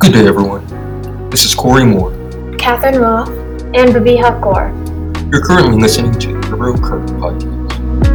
Good day, everyone. This is Corey Moore. Catherine Roth, and Babiha Kaur. You're currently listening to the Riverhill Current Podcast.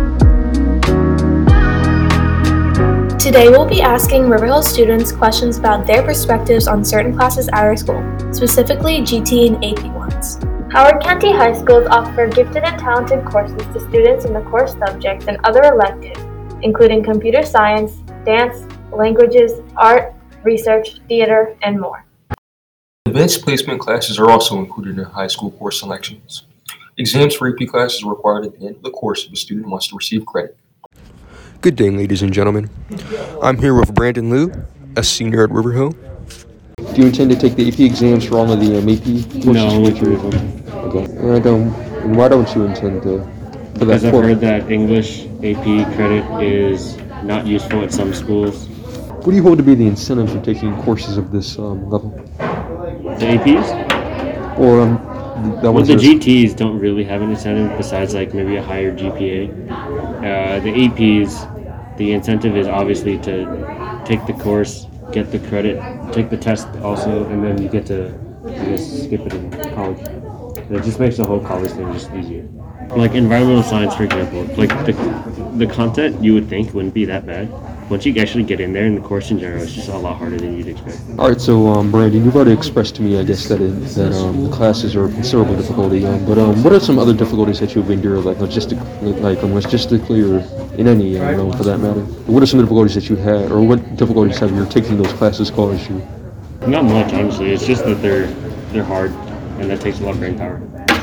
Today we'll be asking Riverhill students questions about their perspectives on certain classes at our school, specifically GT and AP ones. Howard County High Schools offer gifted and talented courses to students in the core subjects and other electives, including computer science, dance, languages, art, research, theater, and more. Advanced placement classes are also included in high school course selections. Exams for AP classes are required at the end of the course if a student wants to receive credit. Good day, ladies and gentlemen. I'm here with Brandon Liu, a senior at Riverhill. Do you intend to take the AP exams for all of the AP courses? No, only 3 of them. Okay. And why don't you intend to? Because I've heard that English AP credit is not useful at some schools. What do you hold to be the incentive for taking courses of this level? The APs? Or Well, the GTs don't really have an incentive besides like maybe a higher GPA. The APs, the incentive is obviously to take the course, get the credit, take the test also, and then you get to skip it in college. And it just makes the whole college thing just easier. Like environmental science, for example, like the content you would think wouldn't be that bad. Once you actually get in there, in the course in general, it's just a lot harder than you'd expect. All right, so Brandon, you've already expressed to me, I guess, that the classes are of considerable difficulty. But what are some other difficulties that you've endured, like logistically, or in any for that matter? What are some difficulties that you had, or what difficulties have you taking those classes caused you? Not much, honestly. It's just that they're hard, and that takes a lot of brain power.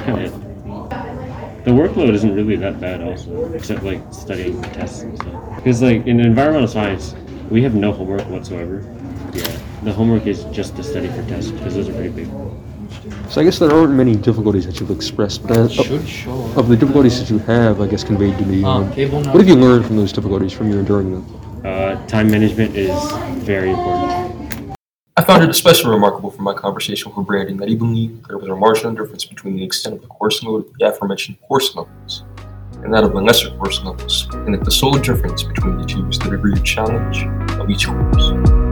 The workload isn't really that bad also, except like studying tests and stuff. Because like in environmental science, we have no homework whatsoever. Yeah, the homework is just to study for tests, because those are pretty big. So I guess there aren't many difficulties that you've expressed, but of the difficulties that you have, I guess, conveyed to me, what have you learned from those difficulties, from your enduring them? Time management is very important. I found it especially remarkable from my conversation with Brandon that he believed there was a marginal difference between the extent of the course load of the aforementioned course levels and that of the lesser course levels, and that the sole difference between the two is the degree of challenge of each course.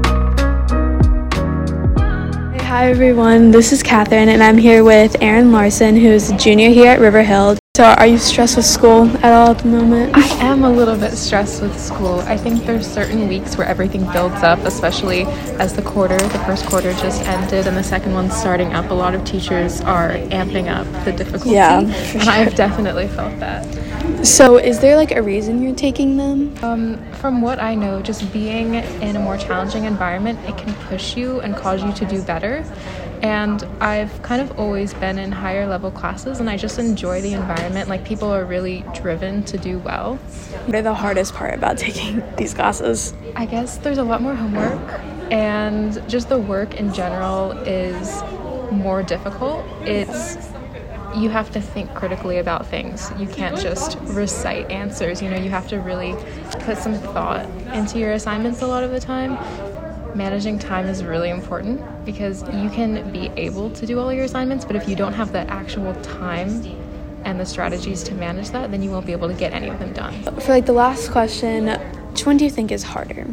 Hi everyone, this is Catherine and I'm here with Aaron Larson, who's a junior here at Riverhill. So are you stressed with school at all at the moment? I am a little bit stressed with school. I think there's certain weeks where everything builds up, especially as the first quarter just ended and the second one's starting up. A lot of teachers are amping up the difficulty, and I've definitely felt that. So is there like a reason you're taking them? From what I know, just being in a more challenging environment, it can push you and cause you to do better. And I've kind of always been in higher level classes and I just enjoy the environment. Like people are really driven to do well. What are the hardest part about taking these classes? I guess there's a lot more homework and just the work in general is more difficult. You have to think critically about things. You can't just recite answers, you have to really put some thought into your assignments a lot of the time. Managing time is really important because you can be able to do all your assignments, but if you don't have the actual time and the strategies to manage that, then you won't be able to get any of them done. For like the last question, which one do you think is harder?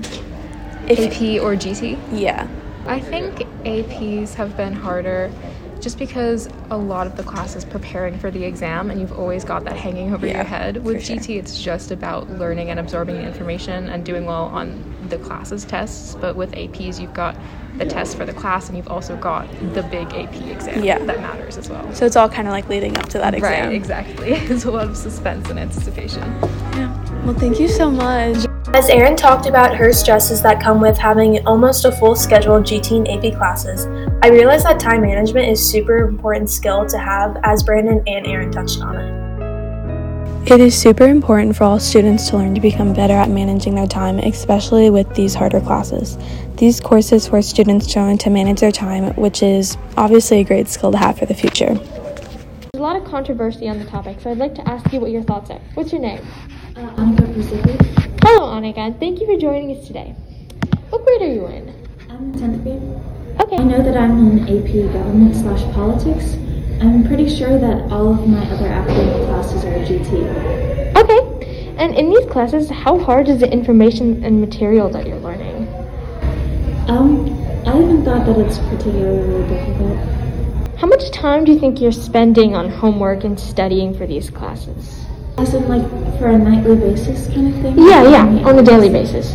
AP or GT? Yeah. I think APs have been harder just because a lot of the class is preparing for the exam and you've always got that hanging over your head. With GT, it's just about learning and absorbing the information and doing well on the class's tests, but with APs, you've got the test for the class and you've also got the big AP exam that matters as well. So it's all kind of like leading up to that exam. Right, exactly. There's a lot of suspense and anticipation. Yeah. Well, thank you so much. As Erin talked about her stresses that come with having almost a full schedule of GT and AP classes, I realized that time management is super important skill to have, as Brandon and Erin touched on it. It is super important for all students to learn to become better at managing their time, especially with these harder classes. These courses force students to learn to manage their time, which is obviously a great skill to have for the future. There's a lot of controversy on the topic, so I'd like to ask you what your thoughts are. What's your name? Annika Pacific. Hello, Annika. Thank you for joining us today. What grade are you in? I'm in 10th grade. Okay. I know that I'm in AP Government/Politics. I'm pretty sure that all of my other academic classes are GT. Okay. And in these classes, how hard is the information and material that you're learning? I haven't thought that it's particularly difficult. How much time do you think you're spending on homework and studying for these classes? As in, like, for a nightly basis kind of thing? Yeah, on a daily basis.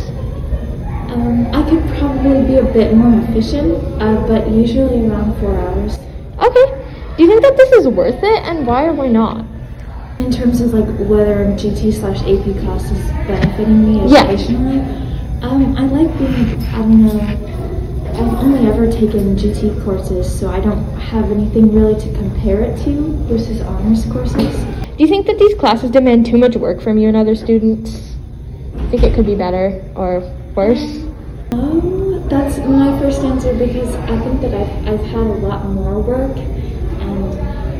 I could probably be a bit more efficient, but usually around 4 hours. Okay. Do you think that this is worth it, and why or why not? In terms of like whether GT/AP class is benefiting me educationally, I like being, I don't know, I've only ever taken GT courses, so I don't have anything really to compare it to versus honors courses. Do you think that these classes demand too much work from you and other students? Think it could be better or worse? That's my first answer because I think that I've had a lot more work, and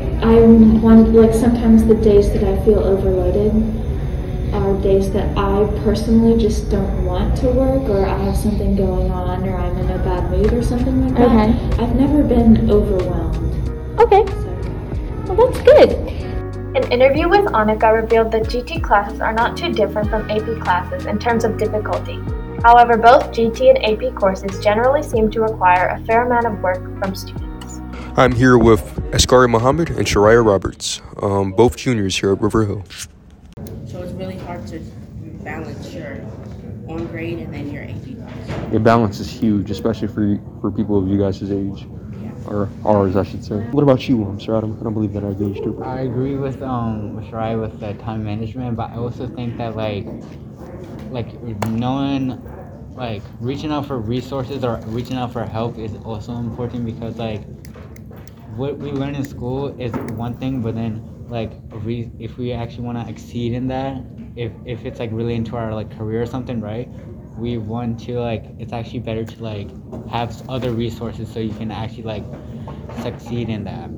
sometimes the days that I feel overloaded are days that I personally just don't want to work, or I have something going on, or I'm in a bad mood or something like that. Okay. I've never been overwhelmed. Okay. Well, that's good. An interview with Annika revealed that GT classes are not too different from AP classes in terms of difficulty. However, both GT and AP courses generally seem to require a fair amount of work from students. I'm here with Askari Muhammad and Shariah Roberts, both juniors here at River Hill. So it's really hard to balance your on grade and then your AP class. Your balance is huge, especially for people of you guys' age. Or ours, I should say. What about you, sir Adam? I don't believe that I gauged it. I agree with Shariah with the time management, but I also think that like knowing, like reaching out for resources or reaching out for help is also important, because like what we learn in school is one thing, but then like if we actually want to exceed in that, if it's like really into our like career or something, right? We want to it's actually better to like have other resources so you can actually like succeed in that.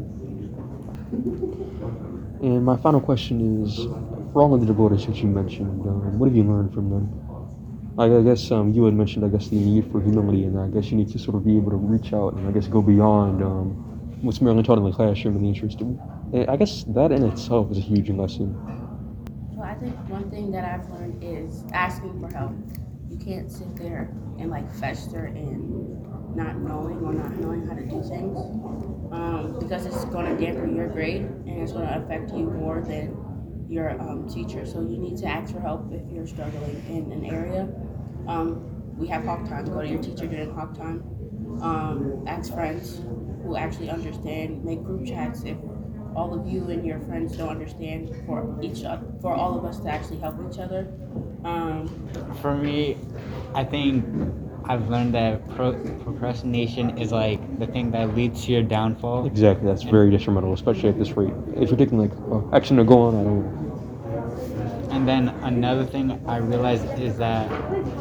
And my final question is, for all of the devotees that you mentioned, what have you learned from them? I guess you had mentioned, the need for humility, and I guess you need to sort of be able to reach out and go beyond what's merely taught in the classroom and the interest. And I guess that in itself is a huge lesson. So I think one thing that I've learned is asking for help. You can't sit there and fester in not knowing how to do things, because it's going to dampen your grade and it's going to affect you more than your teacher. So you need to ask for help if you're struggling in an area. We have Hawk Time. Go to your teacher during Hawk Time. Ask friends who actually understand. Make group chats if all of you and your friends don't understand, for all of us to actually help each other. For me, I think I've learned that procrastination is the thing that leads to your downfall. Exactly, that's very detrimental, especially at this rate. If you're taking action to go on, I don't. And then another thing I realized is that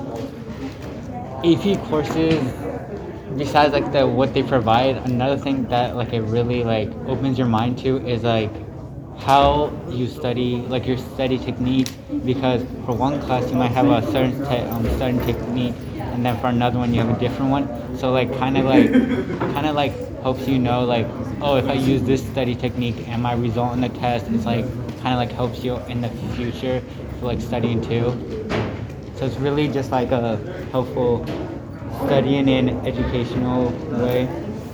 AP courses, besides what they provide, another thing that it really opens your mind to is how you study, your study techniques, because for one class you might have a certain certain technique, and then for another one you have a different one. So kind of helps you know oh, if I use this study technique and my result in the test is kind of helps you in the future for studying too. So it's really just a helpful studying in educational way.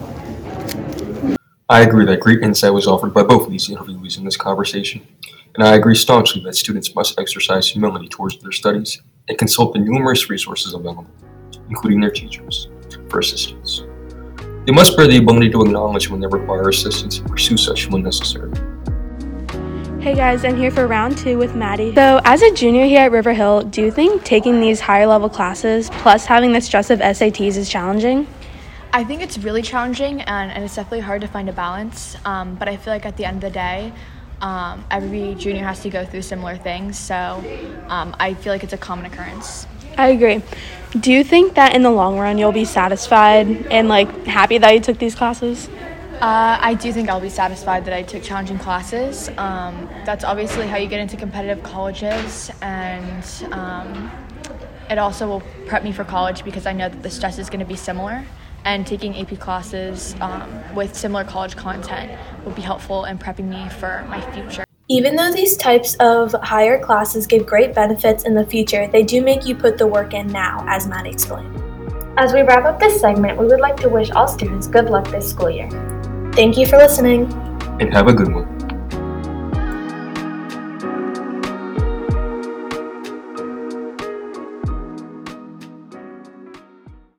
I agree that great insight was offered by both of these interviewees in this conversation, and I agree staunchly that students must exercise humility towards their studies and consult the numerous resources available, including their teachers, for assistance. They must bear the ability to acknowledge when they require assistance and pursue such when necessary. Hey guys, I'm here for round 2 with Maddie. So as a junior here at River Hill, do you think taking these higher level classes plus having the stress of SATs is challenging? I think it's really challenging, and it's definitely hard to find a balance, but I feel like at the end of the day, every junior has to go through similar things, so I feel like it's a common occurrence. I agree. Do you think that in the long run you'll be satisfied and happy that you took these classes? I do think I'll be satisfied that I took challenging classes. That's obviously how you get into competitive colleges, and it also will prep me for college because I know that the stress is going to be similar. And taking AP classes with similar college content will be helpful in prepping me for my future. Even though these types of higher classes give great benefits in the future, they do make you put the work in now, as Matt explained. As we wrap up this segment, we would like to wish all students good luck this school year. Thank you for listening. And have a good one.